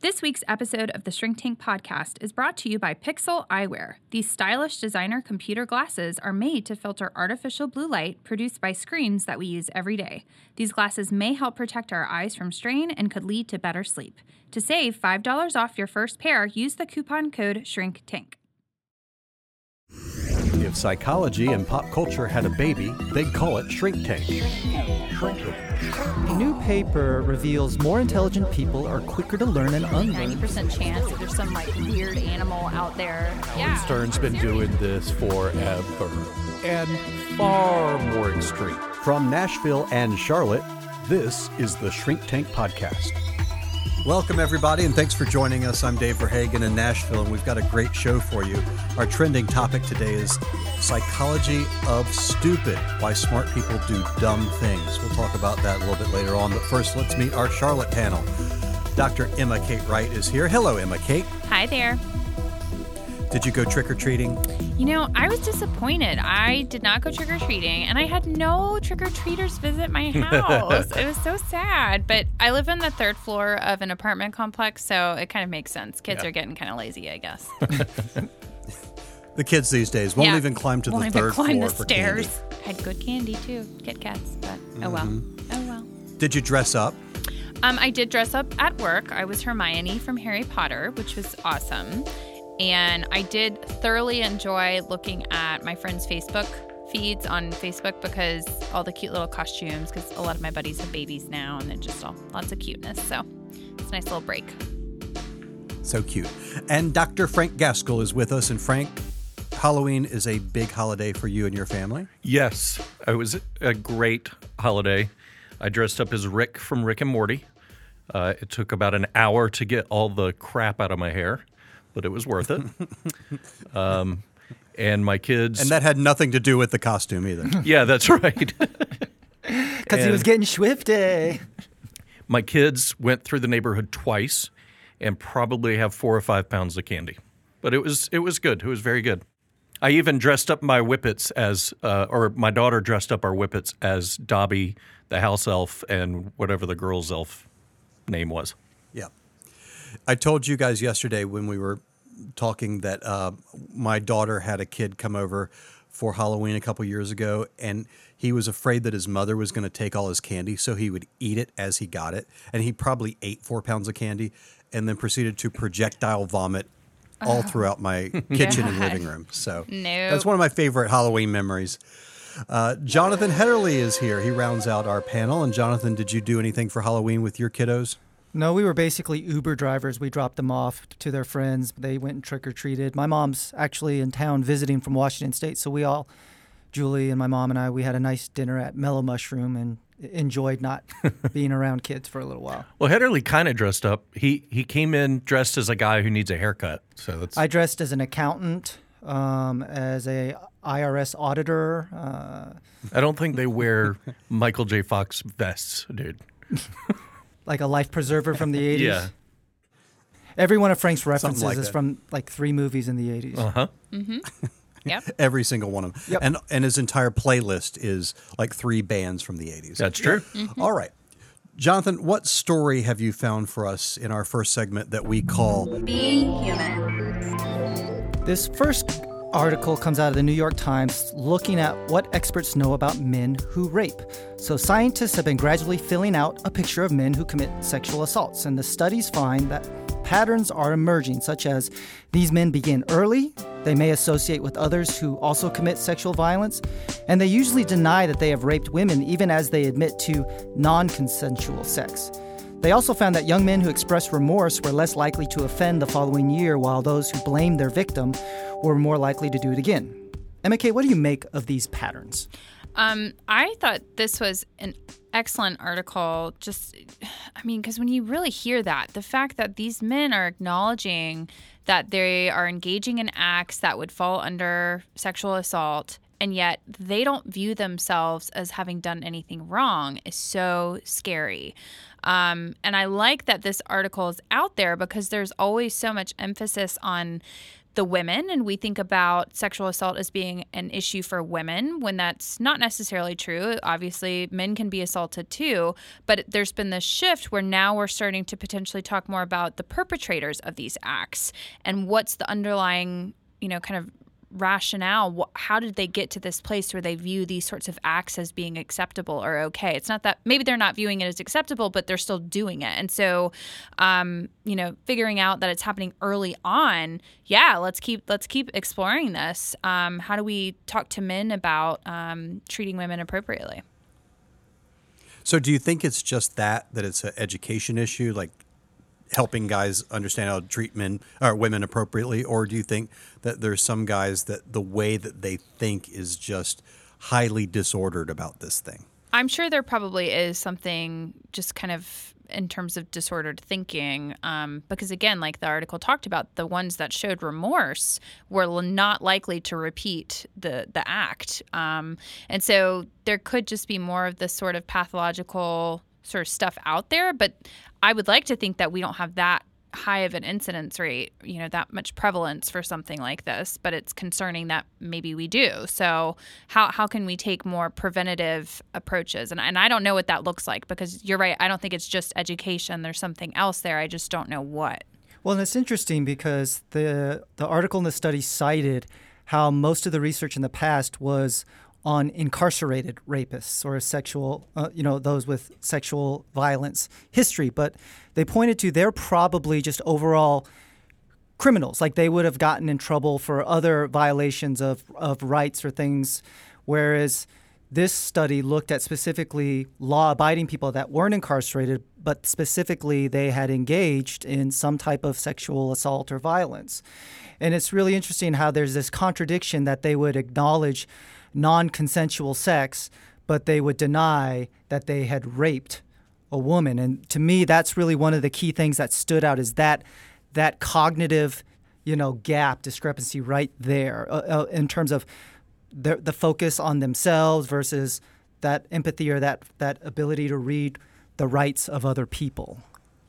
This week's episode of the Shrink Tank podcast is brought to you by Pixel Eyewear. These stylish designer computer glasses are made to filter artificial blue light produced by screens that we use every day. These glasses may help protect our eyes from strain and could lead to better sleep. To save $5 off your first pair, use the coupon code SHRINKTANK. If psychology and pop culture had a baby, they'd call it Shrink Tank. A new paper reveals more intelligent people are quicker to learn and unlearn. 90% chance that there's some weird animal out there. Howard Stern's been doing this forever, and far more extreme. From Nashville and Charlotte, this is the Shrink Tank Podcast. Welcome, everybody, and thanks for joining us. I'm Dave Verhagen in Nashville, and we've got a great show for you. Our trending topic today is psychology of stupid, why smart people do dumb things. We'll talk about that a little bit later on, but first, let's meet our Charlotte panel. Dr. Emma Kate Wright is here. Hello, Emma Kate. Hi there. Did you go trick-or-treating? You know, I was disappointed. I did not go trick-or-treating, and I had no trick-or-treaters visit my house. It was so sad, but I live on the third floor of an apartment complex, so it kind of makes sense. Kids are getting kind of lazy, I guess. The kids these days won't even climb to the third floor the for stairs. candy. Had good candy, too. Kit Kats, but oh well. Oh well. Did you dress up? I did dress up at work. I was Hermione from Harry Potter, which was awesome. And I did thoroughly enjoy looking at my friends' Facebook feeds on Facebook because all the cute little costumes, because a lot of my buddies have babies now and they're just all lots of cuteness. So it's a nice little break. So cute. And Dr. Frank Gaskell is with us. And Frank, Halloween is a big holiday for you and your family? Yes, it was a great holiday. I dressed up as Rick from Rick and Morty. It took about an hour to get all the crap out of my hair, but it was worth it. And my kids... And that had nothing to do with the costume either. Yeah, that's right. Because he was getting swifty. My kids went through the neighborhood twice and probably have 4 or 5 pounds of candy. But it was good. It was very good. I even dressed up my Whippets as, or my daughter dressed up our Whippets as Dobby, the house elf, and whatever the girl's elf name was. Yeah. I told you guys yesterday when we were talking that my daughter had a kid come over for Halloween a couple years ago, and he was afraid that his mother was going to take all his candy, so he would eat it as he got it. And he probably ate 4 pounds of candy and then proceeded to projectile vomit all throughout my kitchen and living room. So that's one of my favorite Halloween memories. Jonathan Hetterly is here. He rounds out our panel. And Jonathan, did you do anything for Halloween with your kiddos? No, we were basically Uber drivers. We dropped them off to their friends. They went and trick-or-treated. My mom's actually in town visiting from Washington State, so we all, Julie and my mom and I, we had a nice dinner at Mellow Mushroom and enjoyed not being around kids for a little while. Well, Hetterly kind of dressed up. He came in dressed as a guy who needs a haircut. So that's... I dressed as an accountant, as a IRS auditor. I don't think they wear Michael J. Fox vests, dude. Like a life preserver from the 80s? Yeah. Every one of Frank's references like is that. from like 3 movies in the 80s. Uh-huh. Mm-hmm. Yep. Every single one of them. Yep. And his entire playlist is like 3 bands from the 80s. That's true. Mm-hmm. All right. Jonathan, what story have you found for us in our first segment that we call Being Human. This first article comes out of the New York Times looking at what experts know about men who rape. So scientists have been gradually filling out a picture of men who commit sexual assaults, and the studies find that patterns are emerging, such as these men begin early, they may associate with others who also commit sexual violence, and they usually deny that they have raped women even as they admit to non-consensual sex. They also found that young men who expressed remorse were less likely to offend the following year, while those who blamed their victim were more likely to do it again. Emma Kate, what do you make of these patterns? I thought this was an excellent article. Because when you really hear that, the fact that these men are acknowledging that they are engaging in acts that would fall under sexual assault, and yet they don't view themselves as having done anything wrong is so scary. And I like that this article is out there because there's always so much emphasis on the women, and we think about sexual assault as being an issue for women when that's not necessarily true. Obviously, men can be assaulted too, but there's been this shift where now we're starting to potentially talk more about the perpetrators of these acts and what's the underlying, kind of rationale. How did they get to this place where they view these sorts of acts as being acceptable or okay? It's not that maybe they're not viewing it as acceptable, but they're still doing it. And so, figuring out that it's happening early on. Yeah, let's keep exploring this. How do we talk to men about treating women appropriately? So, do you think it's just that it's an education issue, like helping guys understand how to treat men or women appropriately, or do you think that there's some guys that the way that they think is just highly disordered about this thing? I'm sure there probably is something just kind of in terms of disordered thinking, because again, like the article talked about, the ones that showed remorse were not likely to repeat the act, and so there could just be more of this sort of pathological sort of stuff out there. But I would like to think that we don't have that high of an incidence rate, that much prevalence for something like this, but it's concerning that maybe we do. So how can we take more preventative approaches? And I don't know what that looks like, because you're right. I don't think it's just education. There's something else there. I just don't know what. Well, and it's interesting because the article in the study cited how most of the research in the past was on incarcerated rapists or sexual, those with sexual violence history. But they pointed to they're probably just overall criminals. Like they would have gotten in trouble for other violations of rights or things, whereas this study looked at specifically law-abiding people that weren't incarcerated, but specifically they had engaged in some type of sexual assault or violence. And it's really interesting how there's this contradiction that they would acknowledge non-consensual sex, but they would deny that they had raped a woman. And to me, that's really one of the key things that stood out, is that cognitive, gap, discrepancy right there in terms of the focus on themselves versus that empathy or that ability to read the rights of other people.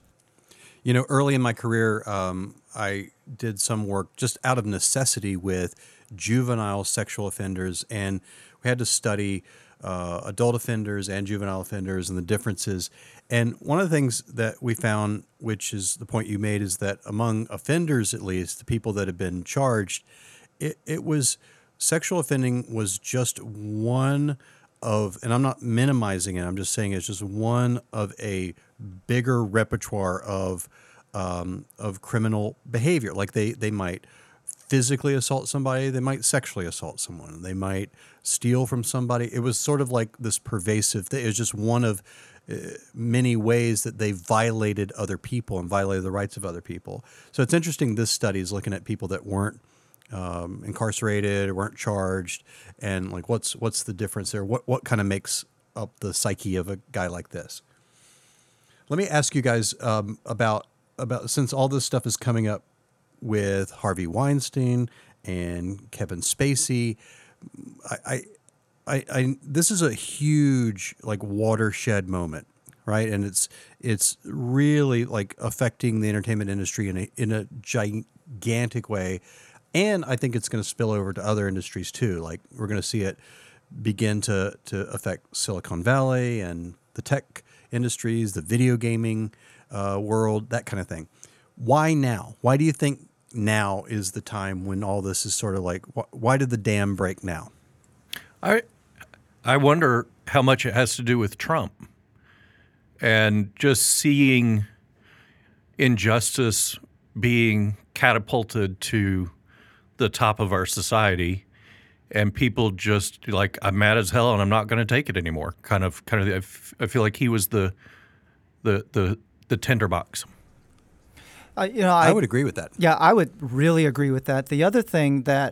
Early in my career, I did some work just out of necessity with juvenile sexual offenders, and we had to study adult offenders and juvenile offenders and the differences. And one of the things that we found, which is the point you made, is that among offenders, at least the people that have been charged, it was sexual offending was just one of, and I'm not minimizing it, I'm just saying it's just one of a bigger repertoire of criminal behavior. Like they might physically assault somebody, they might sexually assault someone, they might steal from somebody. It was sort of like this pervasive thing. It was just one of many ways that they violated other people and violated the rights of other people. So it's interesting, this study is looking at people that weren't incarcerated or weren't charged, and like what's the difference there? What kind of makes up the psyche of a guy like this? Let me ask you guys about since all this stuff is coming up with Harvey Weinstein and Kevin Spacey, I this is a huge like watershed moment, right? And it's really like affecting the entertainment industry in a gigantic way, and I think it's going to spill over to other industries too. Like we're going to see it begin to affect Silicon Valley and the tech industries, the video gaming world, that kind of thing. Why now? Why do you think now is the time when all this is sort of like, why did the dam break now? I wonder how much it has to do with Trump and just seeing injustice being catapulted to the top of our society, and people just like, I'm mad as hell and I'm not going to take it anymore. Kind of. I feel like he was the tinderbox. I would agree with that. Yeah, I would really agree with that. The other thing that,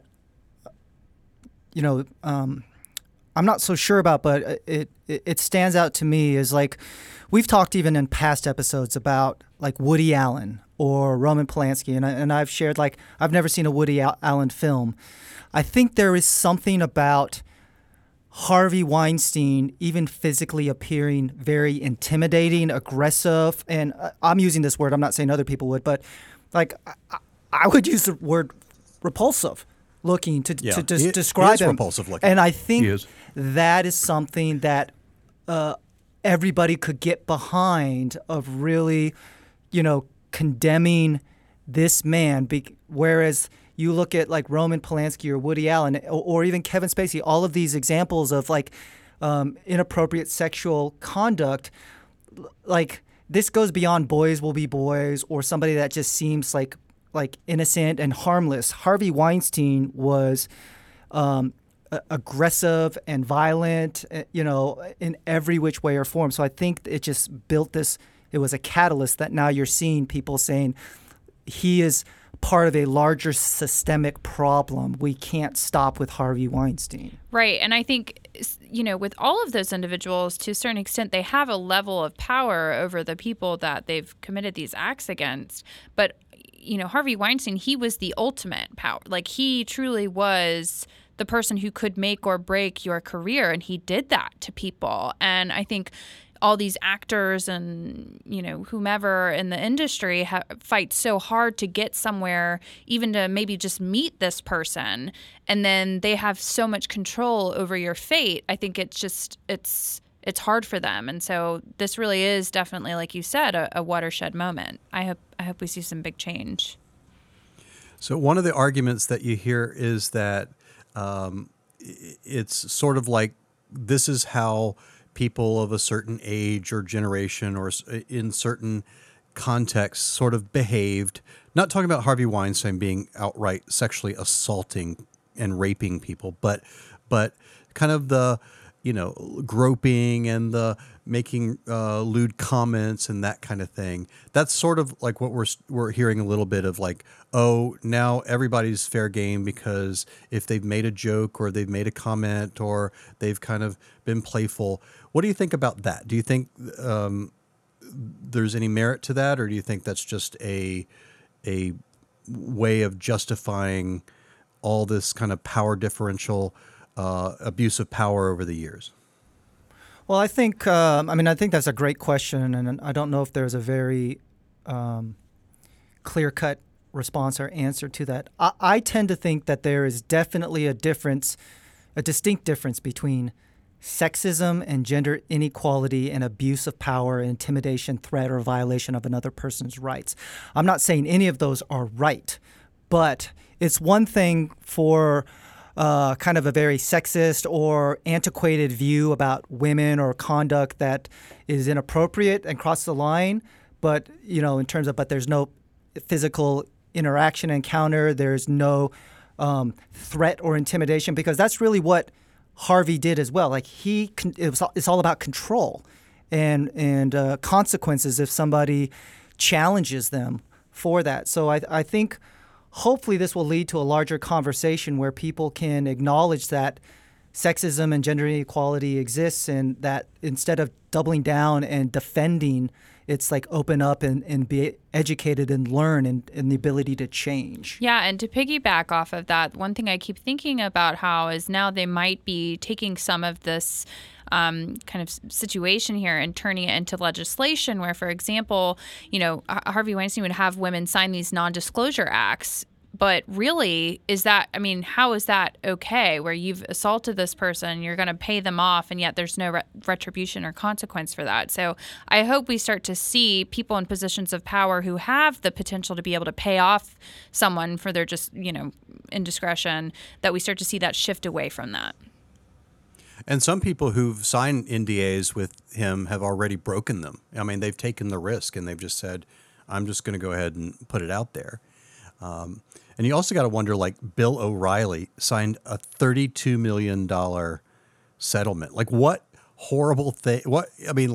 I'm not so sure about, but it stands out to me is like, we've talked even in past episodes about like Woody Allen or Roman Polanski, and I've shared like, I've never seen a Woody Allen film. I think there is something about Harvey Weinstein even physically appearing very intimidating, aggressive, and I'm using this word, I'm not saying other people would, but like I would use the word repulsive looking to Yeah. describe he is him. repulsive looking. And I He think is. that is something that everybody could get behind, of really, condemning this man. Whereas you look at like Roman Polanski or Woody Allen or even Kevin Spacey, all of these examples of like inappropriate sexual conduct, like this goes beyond Boys Will Be Boys or somebody that just seems like innocent and harmless. Harvey Weinstein was aggressive and violent, in every which way or form. So I think it just built this. It was a catalyst that now you're seeing people saying he is part of a larger systemic problem. We can't stop with Harvey Weinstein. Right. And I think, with all of those individuals, to a certain extent, they have a level of power over the people that they've committed these acts against. But, Harvey Weinstein, he was the ultimate power. Like, he truly was the person who could make or break your career. And he did that to people. And I think all these actors and, whomever in the industry fight so hard to get somewhere, even to maybe just meet this person. And then they have so much control over your fate. I think it's hard for them. And so this really is definitely, like you said, a watershed moment. I hope we see some big change. So one of the arguments that you hear is that it's sort of like this is how people of a certain age or generation or in certain contexts sort of behaved. Not talking about Harvey Weinstein being outright sexually assaulting and raping people, but kind of the groping and the making lewd comments and that kind of thing. That's sort of like what we're hearing a little bit of, like, oh, now everybody's fair game because if they've made a joke or they've made a comment or they've kind of been playful. What do you think about that? Do you think there's any merit to that, or do you think that's just a way of justifying all this kind of power differential, abuse of power over the years? Well, I think I think that's a great question, and I don't know if there's a very clear-cut response or answer to that. I tend to think that there is definitely a distinct difference between sexism and gender inequality and abuse of power, intimidation, threat, or violation of another person's rights. I'm not saying any of those are right, but it's one thing for kind of a very sexist or antiquated view about women or conduct that is inappropriate and crosses the line. But, in terms of, but there's no physical interaction, encounter, there's no threat or intimidation, because that's really what Harvey did as well. Like it's all about control and consequences if somebody challenges them for that. So I think hopefully this will lead to a larger conversation where people can acknowledge that sexism and gender inequality exists, and that instead of doubling down and defending, it's like open up and be educated and learn and the ability to change. Yeah, and to piggyback off of that, one thing I keep thinking about how is now they might be taking some of this kind of situation here and turning it into legislation where, for example, Harvey Weinstein would have women sign these non-disclosure acts. But really, how is that okay, where you've assaulted this person, you're going to pay them off, and yet there's no retribution or consequence for that? So I hope we start to see people in positions of power who have the potential to be able to pay off someone for their just, indiscretion, that we start to see that shift away from that. And some people who've signed NDAs with him have already broken them. I mean, they've taken the risk and they've just said, I'm just going to go ahead and put it out there. And you also got to wonder, like, Bill O'Reilly signed a $32 million settlement. Like, what horrible thing? What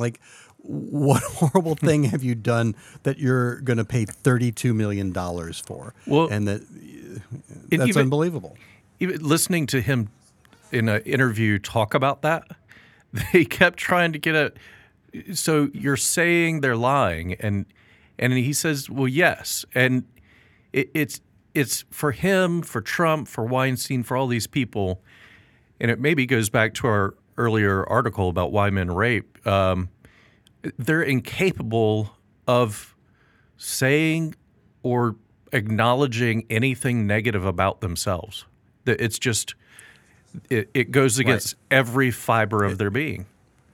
horrible thing have you done that you're going to pay $32 million for? Well, and that's unbelievable. Even listening to him in an interview talk about that, they kept trying to get so you're saying they're lying, and he says, well, yes, and it's for him, for Trump, for Weinstein, for all these people, and it maybe goes back to our earlier article about why men rape. They're incapable of saying or acknowledging anything negative about themselves. It's just it goes against every fiber of their being.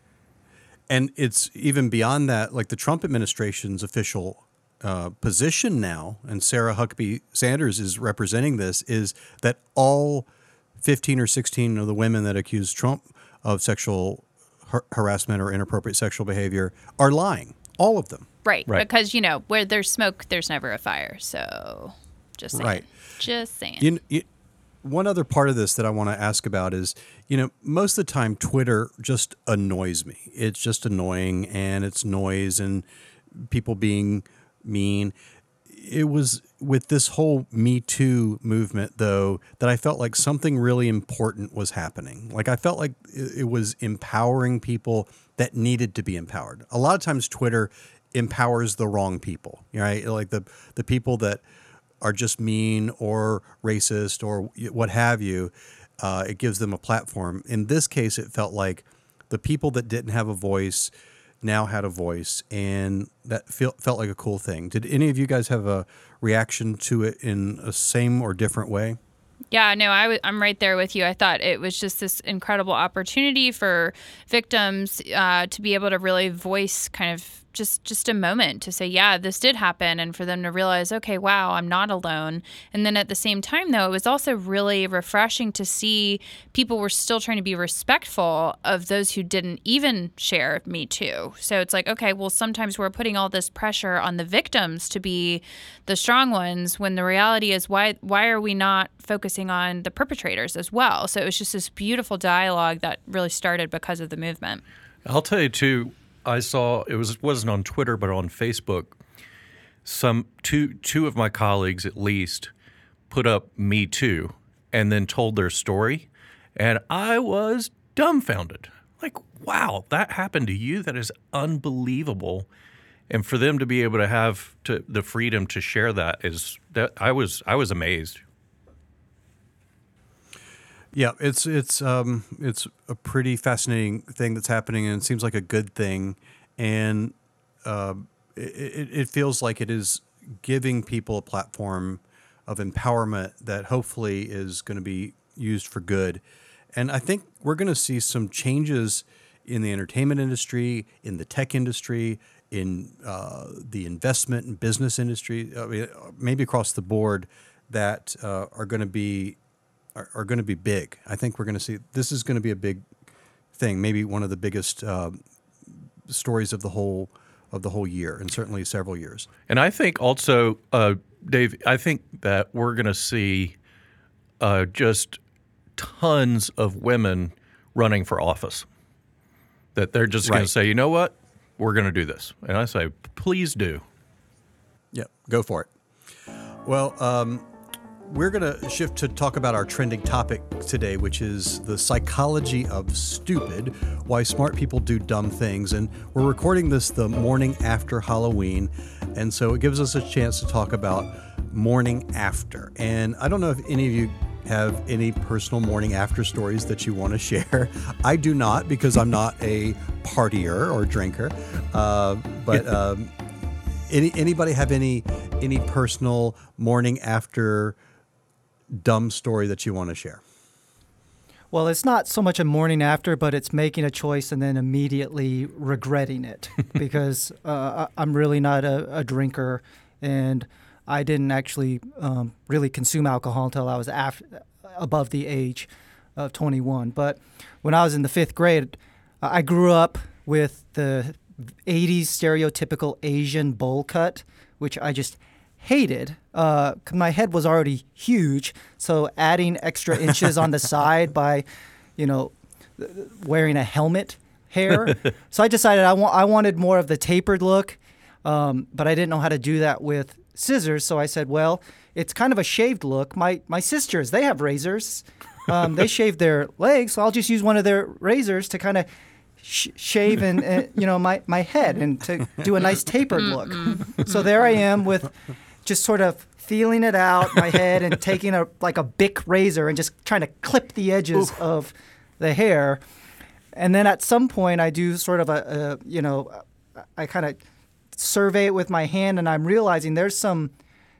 And it's even beyond that, like the Trump administration's official position now, and Sarah Huckabee Sanders is representing this, is that all 15 or 16 of the women that accuse Trump of sexual harassment or inappropriate sexual behavior are lying. All of them. Right. Because, where there's smoke, there's never a fire. So just saying. Right. Just saying. One other part of this that I want to ask about is, most of the time Twitter just annoys me. It's just annoying, and it's noise and people being mean. It was with this whole Me Too movement, though, that I felt like something really important was happening. Like I felt like it was empowering people that needed to be empowered. A lot of times Twitter empowers the wrong people, right? Like the people that are just mean or racist or what have you. It gives them a platform. In this case, it felt like the people that didn't have a voice now had a voice, and that felt like a cool thing. Did any of you guys have a reaction to it in a same or different way? Yeah, no, I'm right there with you. I thought it was just this incredible opportunity for victims to be able to really voice kind of just a moment to say, yeah, this did happen, and for them to realize, okay, wow, I'm not alone. And then at the same time, though, it was also really refreshing to see people were still trying to be respectful of those who didn't even share Me Too. So it's like, okay, well, sometimes we're putting all this pressure on the victims to be the strong ones when the reality is why are we not focusing on the perpetrators as well? So it was just this beautiful dialogue that really started because of the movement. I'll tell you, too, I saw, wasn't on Twitter, but on Facebook, two of my colleagues at least put up Me Too and then told their story, and I was dumbfounded. Like, wow, that happened to you? That is unbelievable. And for them to be able to have the freedom to share I was amazed. Yeah, it's a pretty fascinating thing that's happening, and it seems like a good thing, and it feels like it is giving people a platform of empowerment that hopefully is going to be used for good. And I think we're going to see some changes in the entertainment industry, in the tech industry, in the investment and business industry, maybe across the board, that are going to be big. I think we're going to see this is going to be a big thing, maybe one of the biggest stories of the whole year, and certainly several years. And I think also, Dave, I think that we're going to see just tons of women running for office. That they're just going to say, you know what, we're going to do this, and I say, please do. Yeah, go for it. Well. We're going to shift to talk about our trending topic today, which is the psychology of stupid, why smart people do dumb things. And we're recording this the morning after Halloween, and so it gives us a chance to talk about morning after. And I don't know if any of you have any personal morning after stories that you want to share. I do not, because I'm not a partier or drinker. But anybody have any personal morning after dumb story that you want to share? Well, it's not so much a morning after, but it's making a choice and then immediately regretting it because I'm really not a drinker, and I didn't actually really consume alcohol until I was above the age of 21. But when I was in the 5th grade, I grew up with the 80s stereotypical Asian bowl cut, which I just hated. My head was already huge, so adding extra inches on the side by, wearing a helmet hair. So I decided I wanted more of the tapered look, but I didn't know how to do that with scissors. So I said, well, it's kind of a shaved look. My sisters, they have razors. They shave their legs, so I'll just use one of their razors to kind of shave and my head and to do a nice tapered look. So there I am with just sort of feeling it out my head and taking a Bic razor and just trying to clip the edges of the hair. And then at some point I do sort of I kind of survey it with my hand, and I'm realizing there's some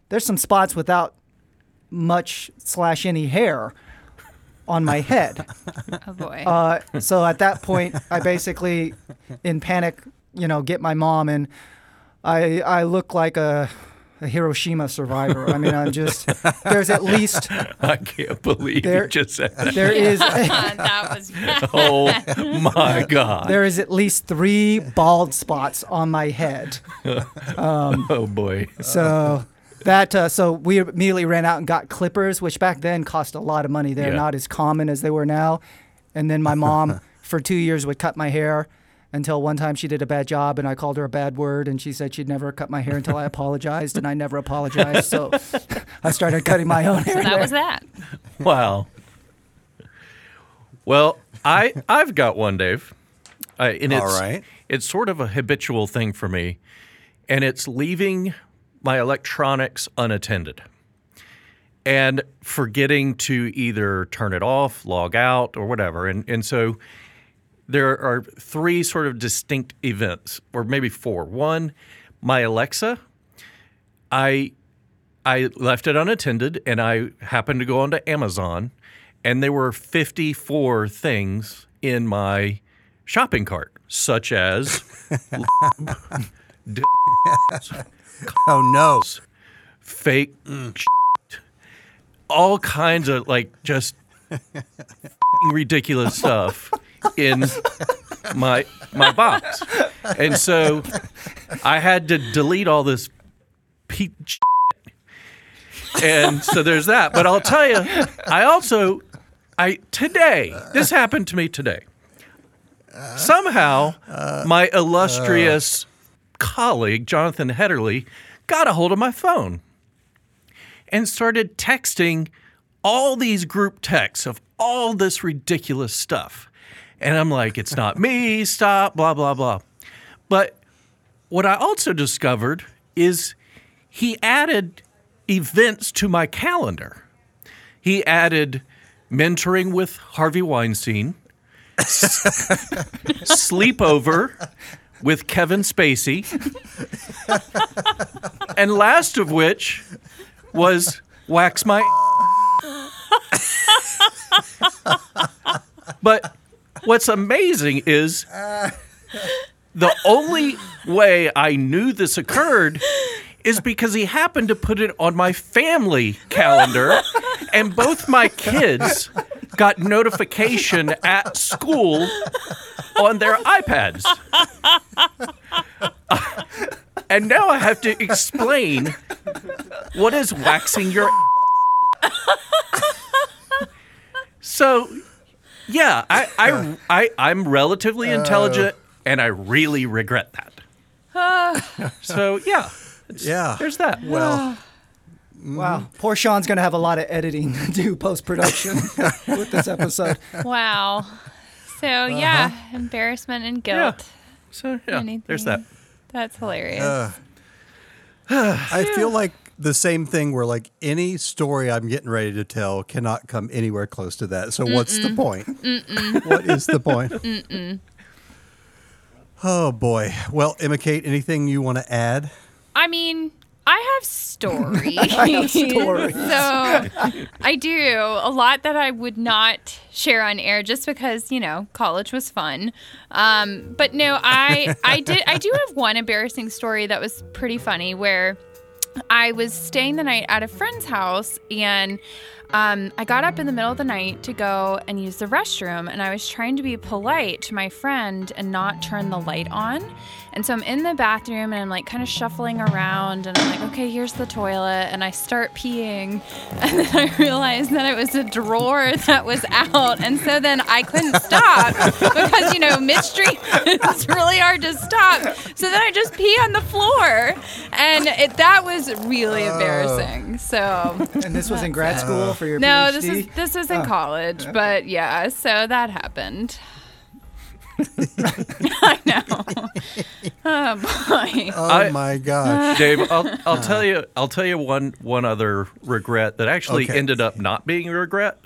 there's some spots without much / any hair on my head. Oh boy. So at that point, I basically, in panic, get my mom, and I look like a Hiroshima survivor. I mean, there's at least, I can't believe you just said that. there is, That was Oh my God. there is at least 3 bald spots on my head. Oh boy. So so we immediately ran out and got clippers, which back then cost a lot of money. They're Yeah. not as common as they were now. And then my mom, for 2 years, would cut my hair until one time she did a bad job and I called her a bad word and she said she'd never cut my hair until I apologized, and I never apologized. So I started cutting my own hair. So that was that. Wow. Well, I've got one, Dave. And it's, All right. It's sort of a habitual thing for me, and it's leaving my electronics unattended and forgetting to either turn it off, log out, or whatever. And so there are 3 sort of distinct events, or maybe 4. One, my Alexa, I left it unattended, and I happened to go onto Amazon, and there were 54 things in my shopping cart, such as Oh no. fake all kinds of just ridiculous stuff in my box. And so I had to delete all this and so there's that. But I'll tell you, this happened to me today. Somehow my illustrious colleague, Jonathan Hederley, got a hold of my phone and started texting all these group texts of all this ridiculous stuff. And I'm like, it's not me, stop, blah, blah, blah. But what I also discovered is he added events to my calendar. He added mentoring with Harvey Weinstein, sleepover with Kevin Spacey, and last of which was wax my. But what's amazing is the only way I knew this occurred is because he happened to put it on my family calendar, and both my kids got notification at school on their iPads. And now I have to explain what is waxing your. So, yeah, I'm relatively intelligent, and I really regret that. So, yeah. Yeah. There's that. Well, Wow. Poor Sean's going to have a lot of editing to do post-production with this episode. Wow. So yeah, embarrassment and guilt. So, yeah, there's that. That's hilarious. I feel like the same thing where like any story I'm getting ready to tell cannot come anywhere close to that. So what's the point? What is the point? Oh boy. Well, Emma Kate, anything you want to add? I mean, I have stories. I have stories. So I do a lot that I would not share on air just because, college was fun. But no, I do have one embarrassing story that was pretty funny where I was staying the night at a friend's house, and I got up in the middle of the night to go and use the restroom, and I was trying to be polite to my friend and not turn the light on. And so I'm in the bathroom, and I'm like kind of shuffling around, and I'm like, okay, here's the toilet, and I start peeing, and then I realized that it was a drawer that was out, and so then I couldn't stop because, midstream it's really hard to stop. So then I just pee on the floor, and that was really embarrassing. So And this was in grad school for your no, PhD? this was in college, but yeah, so that happened. I know. Oh boy. Oh my gosh. Dave, I'll tell you one other regret that actually Okay. ended up not being a regret.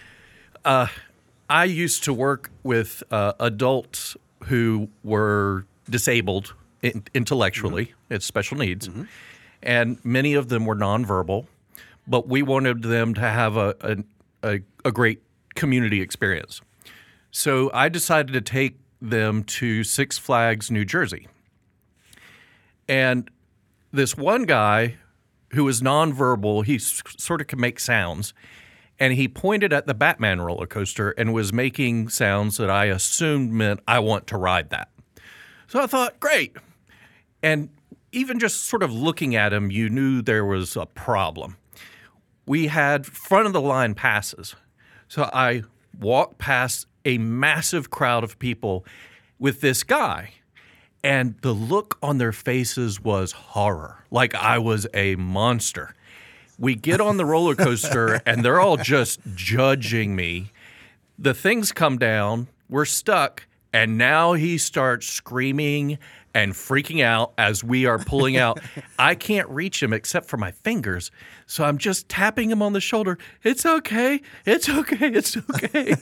I used to work with adults who were disabled intellectually, it's special needs, and many of them were nonverbal, but we wanted them to have a great community experience. So I decided to take them to Six Flags, New Jersey. And this one guy who was nonverbal, he sort of could make sounds, and he pointed at the Batman roller coaster and was making sounds that I assumed meant I want to ride that. So I thought, great. And even just sort of looking at him, you knew there was a problem. We had front of the line passes. So I walked past a massive crowd of people with this guy, and the look on their faces was horror, like I was a monster. We get on the roller coaster, and they're all just judging me. The things come down, we're stuck, and now he starts screaming and freaking out as we are pulling out. I can't reach him except for my fingers, so I'm just tapping him on the shoulder. It's okay. It's okay. It's okay.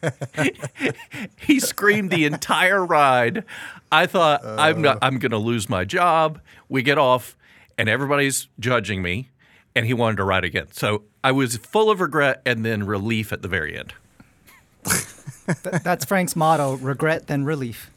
He screamed the entire ride. I thought, I'm going to lose my job. We get off, and everybody's judging me, and he wanted to ride again. So I was full of regret and then relief at the very end. That's Frank's motto, regret then relief.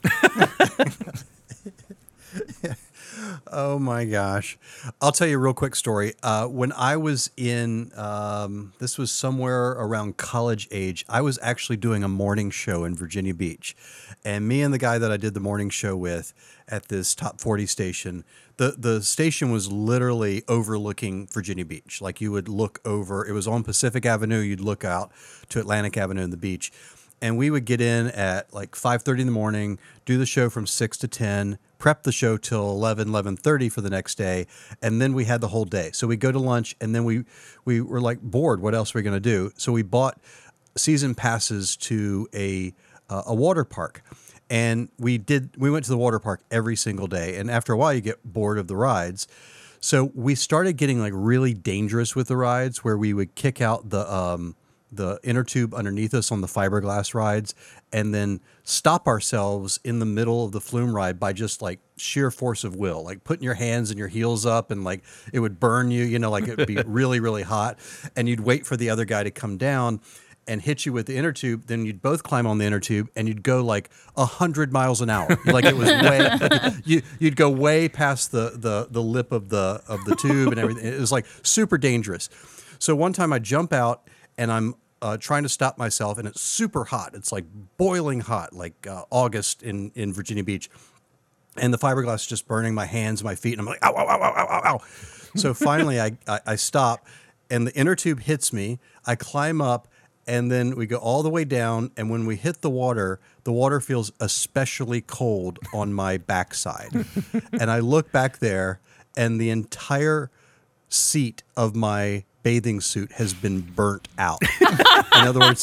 Oh my gosh. I'll tell you a real quick story. When I was in, this was somewhere around college age, I was actually doing a morning show in Virginia Beach. And me and the guy that I did the morning show with at this top 40 station, the station was literally overlooking Virginia Beach. Like you would look over, it was on Pacific Avenue, you'd look out to Atlantic Avenue and the beach. And we would get in at like 5:30 in the morning, do the show from 6 to 10, prep the show till 11:30 for the next day, and then we had the whole day. So we go to lunch, and then we were like bored. What else are we going to do? So we bought season passes to a water park, and we went to the water park every single day. And after a while, you get bored of the rides. So we started getting like really dangerous with the rides, where we would kick out the inner tube underneath us on the fiberglass rides, and then stop ourselves in the middle of the flume ride by just like sheer force of will, like putting your hands and your heels up, and like it would burn you, like it would be really, really hot. And you'd wait for the other guy to come down and hit you with the inner tube. Then you'd both climb on the inner tube, and you'd go like 100 miles an hour. Like it was way, you'd go way past the lip of the tube and everything. It was like super dangerous. So one time I jump out, and I'm trying to stop myself, and it's super hot. It's like boiling hot, like August in Virginia Beach. And the fiberglass is just burning my hands and my feet, and I'm like, ow, ow, ow, ow, ow, ow. So finally I stop, and the inner tube hits me. I climb up, and then we go all the way down, and when we hit the water feels especially cold on my backside. And I look back there, and the entire seat of my bathing suit has been burnt out. In other words,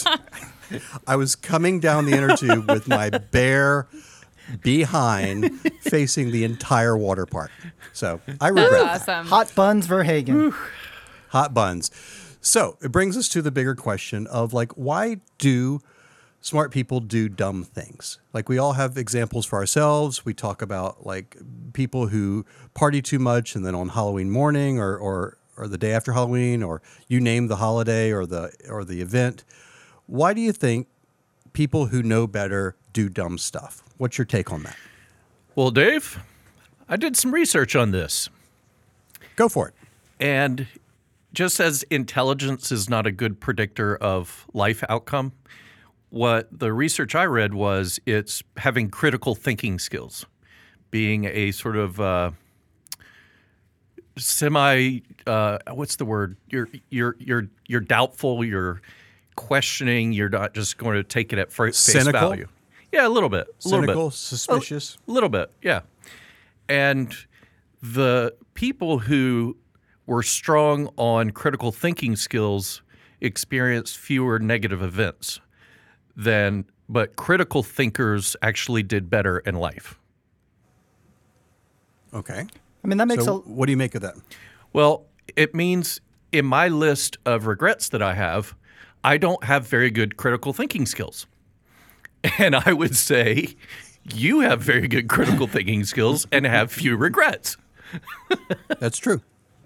I was coming down the inner tube with my bare behind facing the entire water park. So I regret That's that. awesome. Hot buns, Verhagen. Hot buns. So it brings us to the bigger question of like, why do smart people do dumb things? Like we all have examples for ourselves. We talk about like people who party too much, and then on Halloween morning or the day after Halloween, or you name the holiday or the event. Why do you think people who know better do dumb stuff? What's your take on that? Well, Dave, I did some research on this. Go for it. And just as intelligence is not a good predictor of life outcome, what the research I read was it's having critical thinking skills, being a sort of what's the word? You're doubtful. You're questioning. You're not just going to take it at face Cynical? value. Yeah, a little bit. Cynical, suspicious. A little bit, yeah. And the people who were strong on critical thinking skills experienced fewer negative events but critical thinkers actually did better in life. Okay. I mean, that makes So what do you make of that? Well, it means in my list of regrets that I have, I don't have very good critical thinking skills. And I would say you have very good critical thinking skills and have few regrets. That's true.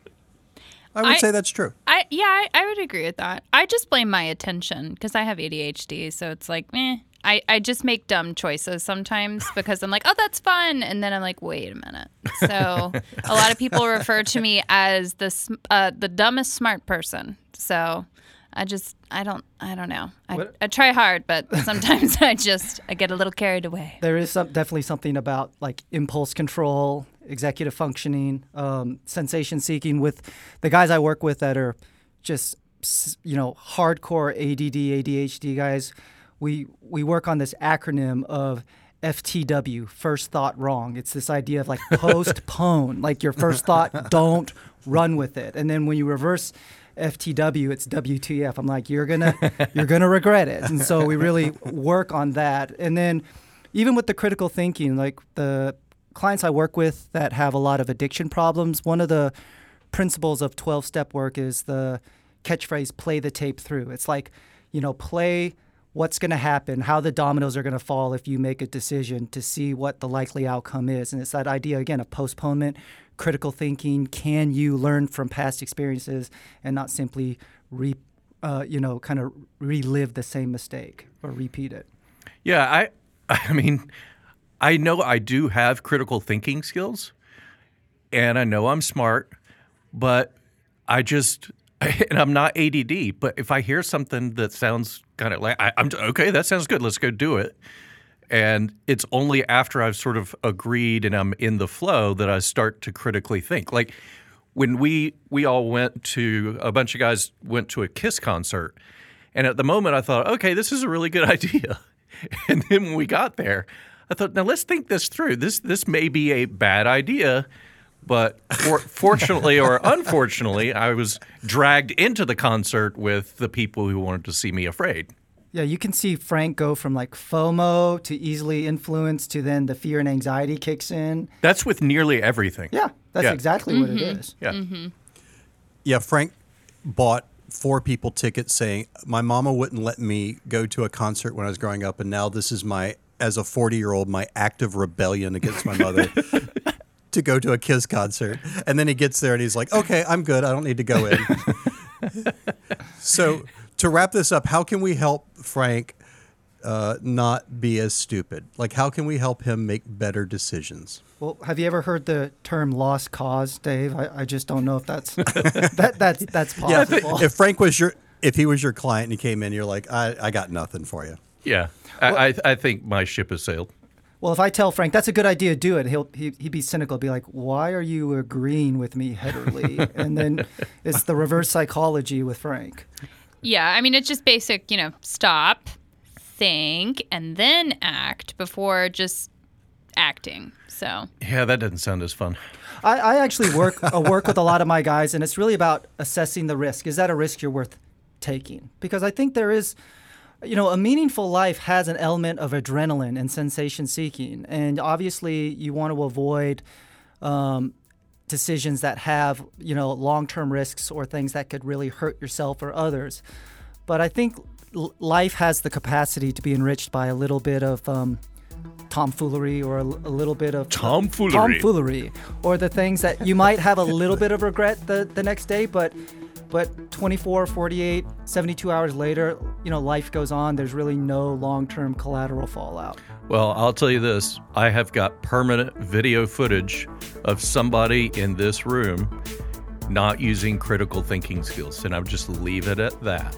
I would say that's true. I would agree with that. I just blame my attention because I have ADHD, so it's like, I just make dumb choices sometimes because I'm like, oh, that's fun, and then I'm like, wait a minute. So a lot of people refer to me as the dumbest smart person. So I don't know. I try hard, but sometimes I get a little carried away. There is definitely something about like impulse control, executive functioning, sensation seeking with the guys I work with that are just, hardcore ADD, ADHD guys. We work on this acronym of FTW, first thought wrong. It's this idea of like postpone, like your first thought, don't run with it. And then when you reverse FTW, it's WTF. I'm like, you're gonna regret it. And so we really work on that. And then even with the critical thinking, like the clients I work with that have a lot of addiction problems, one of the principles of 12-step work is the catchphrase, play the tape through. It's like, play what's going to happen, how the dominoes are going to fall if you make a decision to see what the likely outcome is. And it's that idea, again, of postponement, critical thinking. Can you learn from past experiences and not simply kind of relive the same mistake or repeat it? Yeah, I mean, I know I do have critical thinking skills, and I know I'm smart, but and I'm not ADD, but if I hear something that sounds kind of like, I'm okay, that sounds good, let's go do it. And it's only after I've sort of agreed and I'm in the flow that I start to critically think. Like when we all a bunch of guys went to a Kiss concert, and at the moment I thought, okay, this is a really good idea. And then when we got there, I thought, now let's think this through. This may be a bad idea. But fortunately or unfortunately, I was dragged into the concert with the people who wanted to see me afraid. Yeah, you can see Frank go from like FOMO to easily influenced to then the fear and anxiety kicks in. That's with nearly everything. Yeah, that's exactly what it is. Yeah. Mm-hmm. Yeah, Frank bought 4 people tickets saying, my mama wouldn't let me go to a concert when I was growing up, and now this is as a 40-year-old, my active rebellion against my mother. To go to a Kiss concert. And then he gets there and he's like, okay, I'm good. I don't need to go in. So to wrap this up, how can we help Frank not be as stupid? Like, how can we help him make better decisions? Well, have you ever heard the term lost cause, Dave? I just don't know if that's that's possible. Yeah, if he was your client and he came in, you're like, I got nothing for you. Yeah. I think my ship has sailed. Well, if I tell Frank that's a good idea, do it. He'd be cynical, be like, "Why are you agreeing with me, Hedderly?" And then it's the reverse psychology with Frank. Yeah, I mean, it's just basic, stop, think, and then act before just acting. So yeah, that doesn't sound as fun. I actually work with a lot of my guys, and it's really about assessing the risk. Is that a risk you're worth taking? Because I think there is. A meaningful life has an element of adrenaline and sensation seeking. And obviously you want to avoid decisions that have, long-term risks or things that could really hurt yourself or others. But I think life has the capacity to be enriched by a little bit of tomfoolery or a little bit of tomfoolery or the things that you might have a little bit of regret the next day, but 24, 48, 72 hours later, life goes on. There's really no long-term collateral fallout. Well, I'll tell you this. I have got permanent video footage of somebody in this room not using critical thinking skills, and I'll just leave it at that.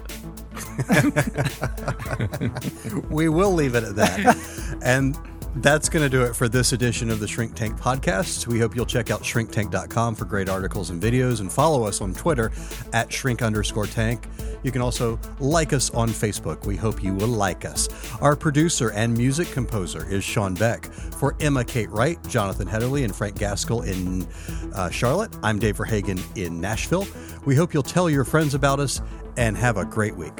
We will leave it at that. And that's going to do it for this edition of the Shrink Tank podcast. We hope you'll check out shrinktank.com for great articles and videos, and follow us on Twitter at @shrink_tank. You can also like us on Facebook. We hope you will like us. Our producer and music composer is Sean Beck. For Emma Kate Wright, Jonathan Hedderly, and Frank Gaskell in Charlotte, I'm Dave Verhagen in Nashville. We hope you'll tell your friends about us, and have a great week.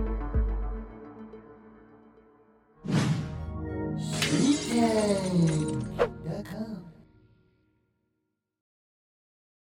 Shrink Tank.